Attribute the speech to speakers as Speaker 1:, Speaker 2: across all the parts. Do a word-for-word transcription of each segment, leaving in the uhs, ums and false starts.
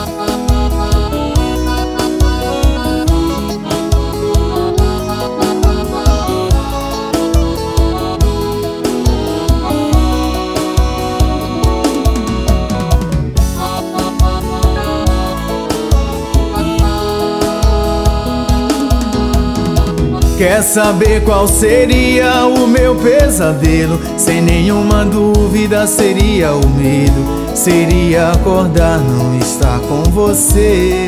Speaker 1: Quer saber qual seria o meu pesadelo? Sem nenhuma dúvida seria o medo. Seria acordar, não estar com você.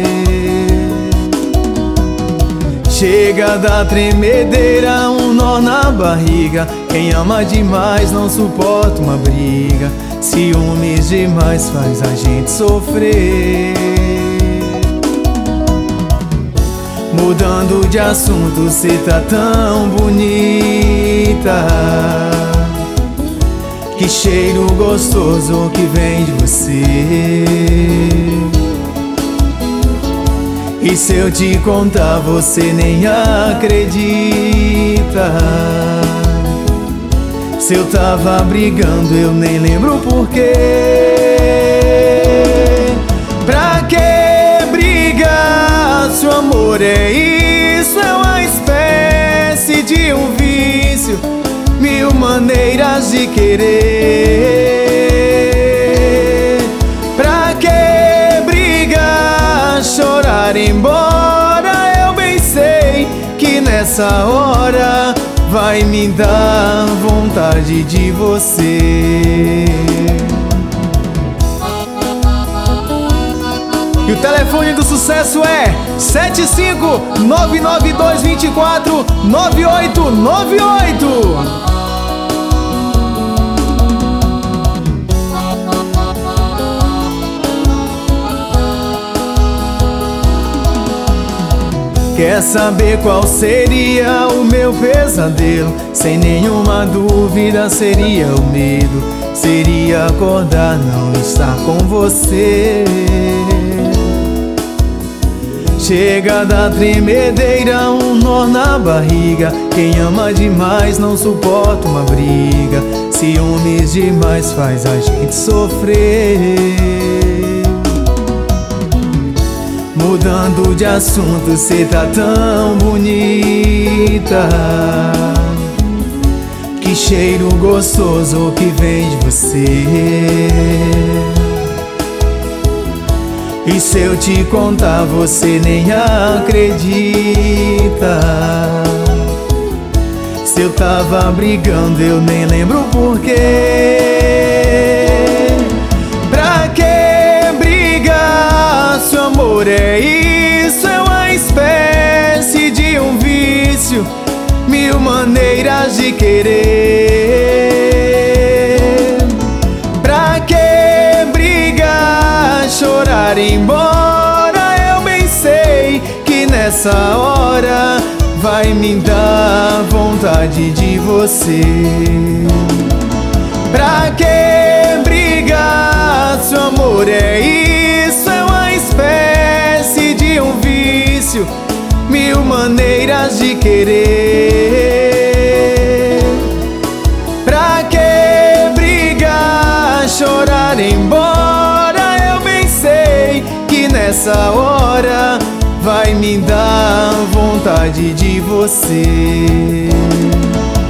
Speaker 1: Chega da tremedeira, um nó na barriga. Quem ama demais não suporta uma briga. Ciúmes demais faz a gente sofrer. Mudando de assunto, cê tá tão bonita. Que cheiro gostoso que vem de você. E se eu te contar, você nem acredita. Se eu tava brigando, eu nem lembro porquê. Pra que brigar? Se o amor é isso, é uma espécie de um vício. Mil maneiras de querer. Pra que brigar? Chorar embora? Eu bem sei que nessa hora vai me dar vontade de você. E o telefone do sucesso é sete cinco nove nove dois dois quatro nove oito nove oito. Quer saber qual seria o meu pesadelo? Sem nenhuma dúvida seria o medo. Seria acordar, não estar com você. Chega da tremedeira, um nó na barriga. Quem ama demais não suporta uma briga. Ciúmes demais faz a gente sofrer. Mudando de assunto, cê tá tão bonita. Que cheiro gostoso que vem de você. E se eu te contar, você nem acredita. Se eu tava brigando, eu nem lembro porquê. Pra que brigar? Se o amor é isso, é uma espécie de um vício. Mil maneiras de querer. Pra que brigar? Chorar embora? Eu bem sei que nessa hora vai me dar vontade de você. Pra que brigar? Se o amor é isso, é uma espécie de um vício. Mil maneiras de querer. Pra que brigar? Chorar embora? Eu bem sei que nessa hora vai me dar vontade de você.